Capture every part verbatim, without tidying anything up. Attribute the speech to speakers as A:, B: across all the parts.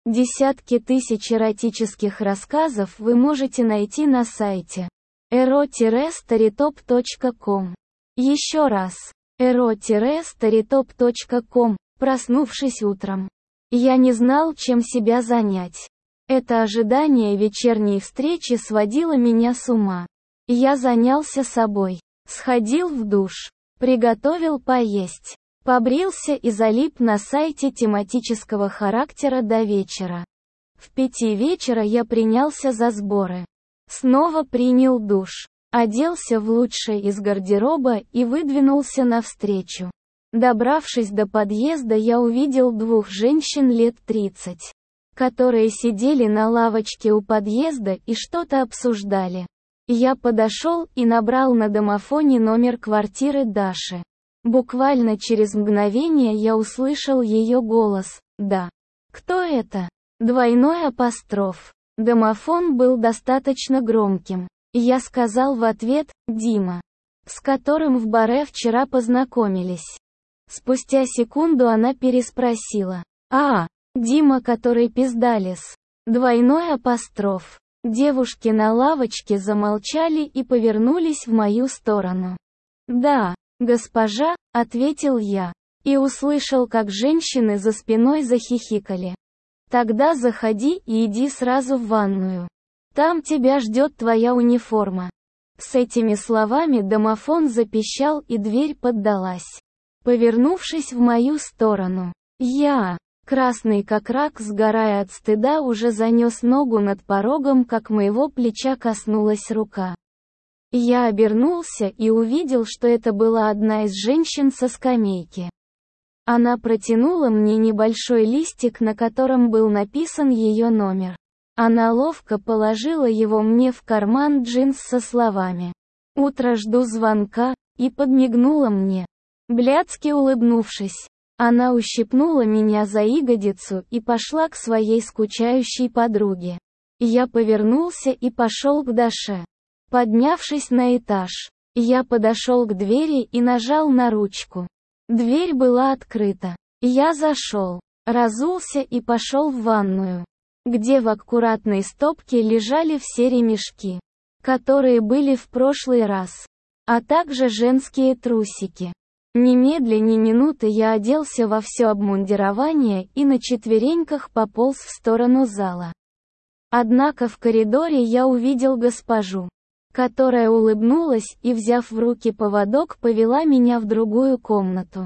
A: Десятки тысяч эротических рассказов вы можете найти на сайте эро старитоп точка ком. Еще раз. эро старитоп точка ком. Проснувшись утром, я не знал, чем себя занять. Это ожидание вечерней встречи сводило меня с ума. Я занялся собой. Сходил в душ. Приготовил поесть. Побрился и залип на сайте тематического характера до вечера. В пяти вечера я принялся за сборы. Снова принял душ. Оделся в лучшее из гардероба и выдвинулся навстречу. Добравшись до подъезда, я увидел двух женщин лет тридцати, которые сидели на лавочке у подъезда и что-то обсуждали. Я подошел и набрал на домофоне номер квартиры Даши. Буквально через мгновение я услышал ее голос. «Да». «Кто это?» Двойной апостроф. Домофон был достаточно громким. Я сказал в ответ: «Дима, с которым в баре вчера познакомились». Спустя секунду она переспросила: «А, Дима, который пиздалис». Двойной апостроф. Девушки на лавочке замолчали и повернулись в мою сторону. «Да, госпожа», — ответил я, и услышал, как женщины за спиной захихикали. «Тогда заходи и иди сразу в ванную. Там тебя ждет твоя униформа». С этими словами домофон запищал и дверь поддалась. Повернувшись в мою сторону, я, красный как рак, сгорая от стыда, уже занес ногу над порогом, как моего плеча коснулась рука. Я обернулся и увидел, что это была одна из женщин со скамейки. Она протянула мне небольшой листик, на котором был написан ее номер. Она ловко положила его мне в карман джинс со словами: «Утро жду звонка», и подмигнула мне. Блядски улыбнувшись, она ущипнула меня за ягодицу и пошла к своей скучающей подруге. Я повернулся и пошел к Даше. Поднявшись на этаж, я подошел к двери и нажал на ручку. Дверь была открыта. Я зашел, разулся и пошел в ванную, где в аккуратной стопке лежали все ремешки, которые были в прошлый раз, а также женские трусики. Немедля ни минуты я оделся во все обмундирование и на четвереньках пополз в сторону зала. Однако в коридоре я увидел госпожу, которая улыбнулась и, взяв в руки поводок, повела меня в другую комнату,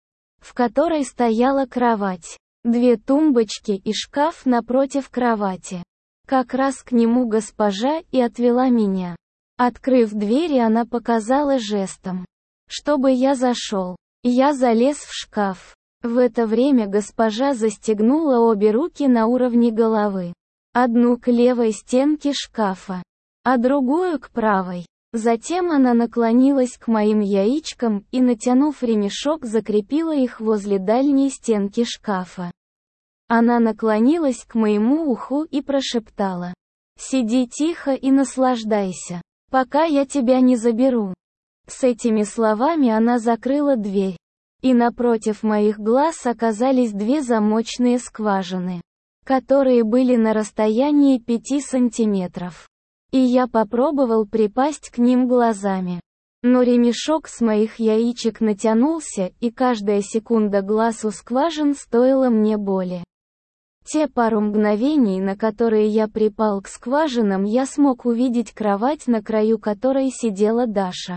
A: в которой стояла кровать, две тумбочки и шкаф напротив кровати. Как раз к нему госпожа и отвела меня. Открыв двери, она показала жестом, чтобы я зашел. Я залез в шкаф. В это время госпожа застегнула обе руки на уровне головы. Одну к левой стенке шкафа, а другую к правой. Затем она наклонилась к моим яичкам и, натянув ремешок, закрепила их возле дальней стенки шкафа. Она наклонилась к моему уху и прошептала: «Сиди тихо и наслаждайся, пока я тебя не заберу». С этими словами она закрыла дверь, и напротив моих глаз оказались две замочные скважины, которые были на расстоянии пяти сантиметров. И я попробовал припасть к ним глазами. Но ремешок с моих яичек натянулся, и каждая секунда глаз у скважин стоила мне боли. Те пару мгновений, на которые я припал к скважинам, я смог увидеть кровать, на краю которой сидела Даша.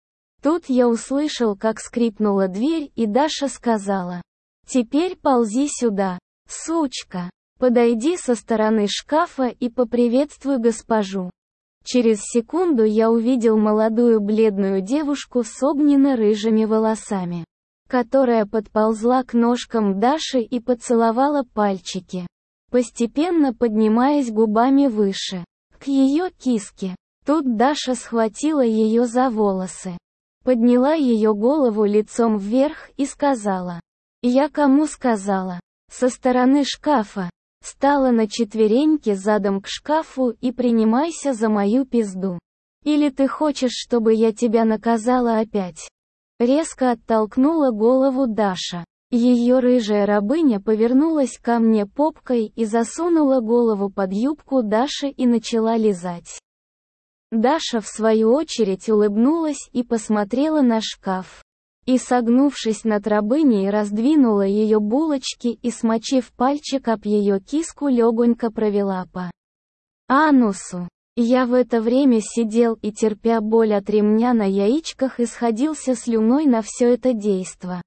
A: Тут я услышал, как скрипнула дверь, и Даша сказала: «Теперь ползи сюда, сучка. Подойди со стороны шкафа и поприветствуй госпожу». Через секунду я увидел молодую бледную девушку с огненно-рыжими волосами, которая подползла к ножкам Даши и поцеловала пальчики, постепенно поднимаясь губами выше, к ее киске. Тут Даша схватила ее за волосы, подняла ее голову лицом вверх и сказала: «Я кому сказала?» Со стороны шкафа. Стала на четвереньки задом к шкафу и принимайся за мою пизду. Или ты хочешь, чтобы я тебя наказала опять?» Резко оттолкнула голову Даша. Ее рыжая рабыня повернулась ко мне попкой и засунула голову под юбку Даши и начала лизать. Даша в свою очередь улыбнулась и посмотрела на шкаф. И, согнувшись над рабыней, раздвинула ее булочки и, смочив пальчик об ее киску, легонько провела по анусу. Я в это время сидел и, терпя боль от ремня на яичках, исходился слюной на все это действо.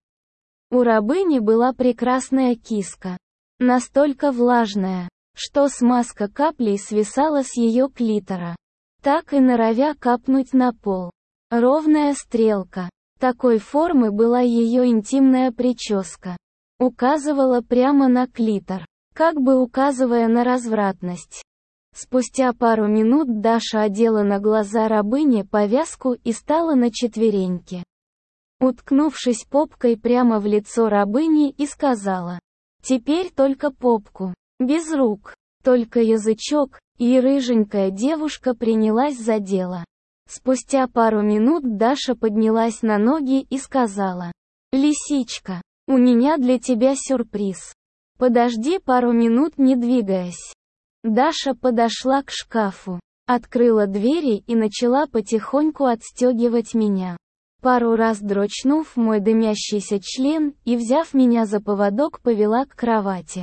A: У рабыни была прекрасная киска. Настолько влажная, что смазка каплей свисала с ее клитора, так и норовя капнуть на пол. Ровная стрелка. Такой формы была ее интимная прическа. Указывала прямо на клитор, как бы указывая на развратность. Спустя пару минут Даша одела на глаза рабыне повязку и стала на четвереньки, уткнувшись попкой прямо в лицо рабыни, и сказала: «Теперь только попку, без рук, только язычок», и рыженькая девушка принялась за дело. Спустя пару минут Даша поднялась на ноги и сказала: «Лисичка, у меня для тебя сюрприз. Подожди пару минут, не двигаясь». Даша подошла к шкафу, открыла двери и начала потихоньку отстегивать меня. Пару раз дрочнув мой дымящийся член и, взяв меня за поводок, повела к кровати.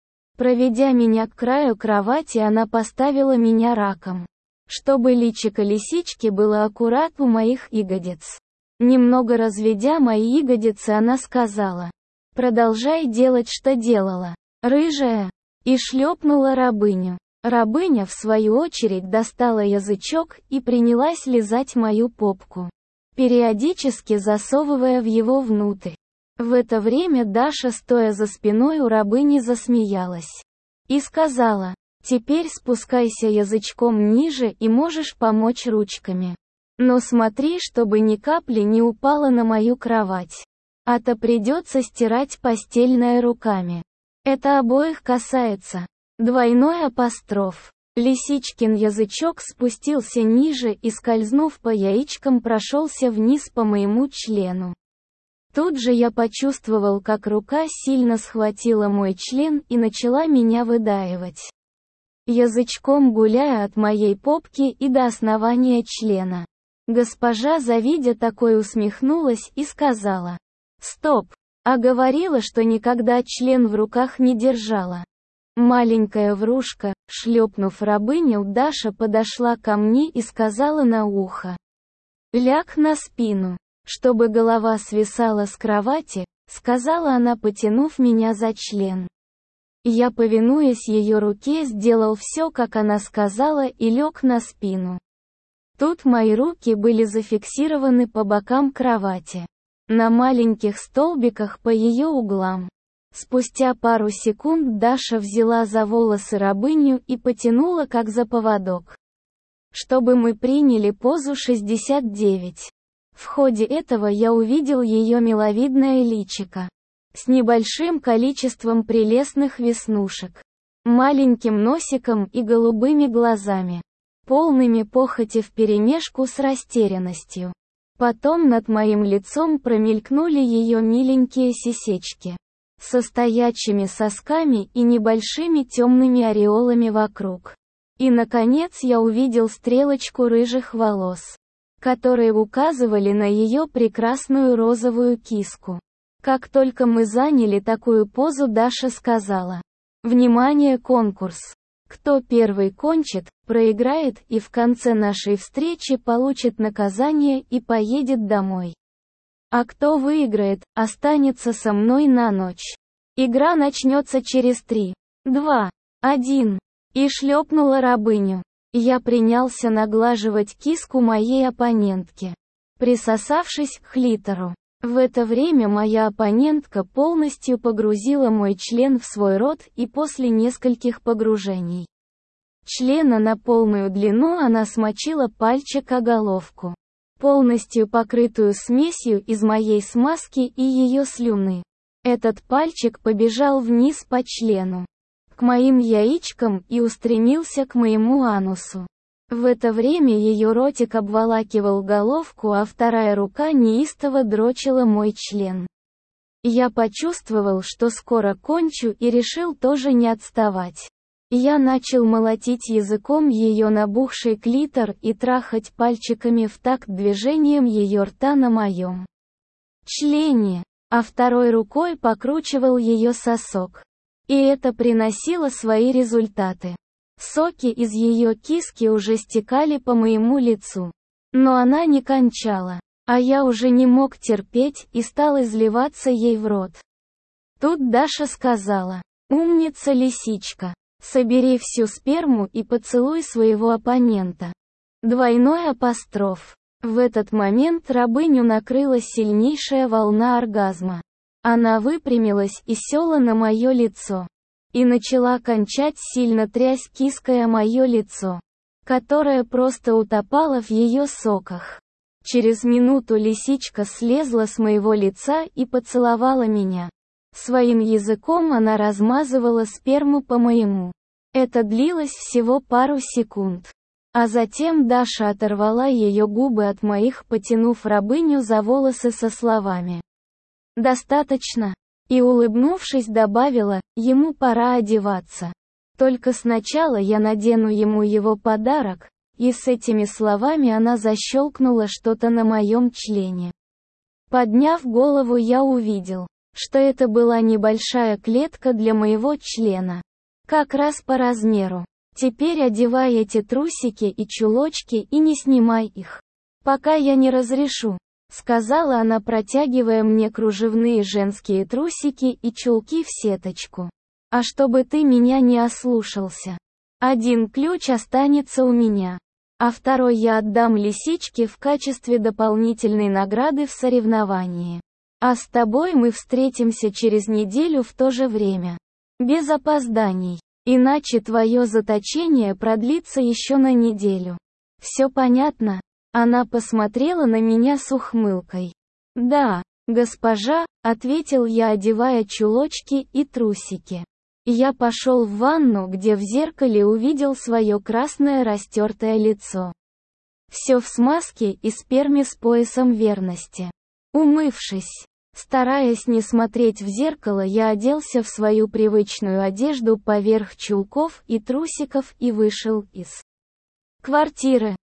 A: Проведя меня к краю кровати, она поставила меня раком, чтобы личико лисички было аккурат у моих ягодиц. Немного разведя мои ягодицы, она сказала: «Продолжай делать, что делала, рыжая», и шлепнула рабыню. Рабыня, в свою очередь, достала язычок и принялась лизать мою попку, периодически засовывая в его внутрь. В это время Даша, стоя за спиной у рабыни, засмеялась и сказала: «Теперь спускайся язычком ниже и можешь помочь ручками. Но смотри, чтобы ни капли не упала на мою кровать. А то придется стирать постельное руками. Это обоих касается». Двойной апостроф. Лисичкин язычок спустился ниже и, скользнув по яичкам, прошелся вниз по моему члену. Тут же я почувствовал, как рука сильно схватила мой член и начала меня выдаивать, язычком гуляя от моей попки и до основания члена. Госпожа, завидя такое, усмехнулась и сказала: «Стоп! А говорила, что никогда член в руках не держала». Маленькая врушка, шлепнув рабыню, Даша подошла ко мне и сказала на ухо: «Ляг на спину, чтобы голова свисала с кровати», — сказала она, потянув меня за член. Я, повинуясь ее руке, сделал все, как она сказала, и лег на спину. Тут мои руки были зафиксированы по бокам кровати, на маленьких столбиках по ее углам. Спустя пару секунд Даша взяла за волосы рабыню и потянула, как за поводок, чтобы мы приняли позу шестьдесят девять. В ходе этого я увидел ее миловидное личико, с небольшим количеством прелестных веснушек, маленьким носиком и голубыми глазами, полными похоти вперемешку с растерянностью. Потом над моим лицом промелькнули ее миленькие сисечки, со стоячими сосками и небольшими темными ореолами вокруг. И, наконец, я увидел стрелочку рыжих волос, которые указывали на ее прекрасную розовую киску. Как только мы заняли такую позу, Даша сказала: «Внимание, конкурс! Кто первый кончит, проиграет и в конце нашей встречи получит наказание и поедет домой. А кто выиграет, останется со мной на ночь. Игра начнется через три, два, один». И шлепнула рабыню. Я принялся наглаживать киску моей оппонентки, присосавшись к клитору. В это время моя оппонентка полностью погрузила мой член в свой рот, и после нескольких погружений члена на полную длину она смочила пальчик о головку, полностью покрытую смесью из моей смазки и ее слюны. Этот пальчик побежал вниз по члену, к моим яичкам, и устремился к моему анусу. В это время ее ротик обволакивал головку, а вторая рука неистово дрочила мой член. Я почувствовал, что скоро кончу, и решил тоже не отставать. Я начал молотить языком ее набухший клитор и трахать пальчиками в такт движением ее рта на моем члене, а второй рукой покручивал ее сосок. И это приносило свои результаты. Соки из ее киски уже стекали по моему лицу. Но она не кончала, а я уже не мог терпеть и стал изливаться ей в рот. Тут Даша сказала: «Умница, лисичка. Собери всю сперму и поцелуй своего оппонента». Двойной апостроф. В этот момент рабыню накрыла сильнейшая волна оргазма. Она выпрямилась и села на мое лицо. И начала кончать, сильно трясь киской о мое лицо, которое просто утопало в ее соках. Через минуту лисичка слезла с моего лица и поцеловала меня. Своим языком она размазывала сперму по моему. Это длилось всего пару секунд. А затем Даша оторвала ее губы от моих, потянув рабыню за волосы со словами: «Достаточно». И, улыбнувшись, добавила: «Ему пора одеваться. Только сначала я надену ему его подарок». И с этими словами она защелкнула что-то на моем члене. Подняв голову, я увидел, что это была небольшая клетка для моего члена. Как раз по размеру. «Теперь одевай эти трусики и чулочки и не снимай их, пока я не разрешу», — сказала она, протягивая мне кружевные женские трусики и чулки в сеточку. «А чтобы ты меня не ослушался, один ключ останется у меня, а второй я отдам лисичке в качестве дополнительной награды в соревновании. А с тобой мы встретимся через неделю в то же время. Без опозданий. Иначе твое заточение продлится еще на неделю. Все понятно?» Она посмотрела на меня с ухмылкой. «Да, госпожа», — ответил я, одевая чулочки и трусики. Я пошел в ванну, где в зеркале увидел свое красное растертое лицо. Все в смазке и сперме с поясом верности. Умывшись, стараясь не смотреть в зеркало, я оделся в свою привычную одежду поверх чулков и трусиков и вышел из квартиры.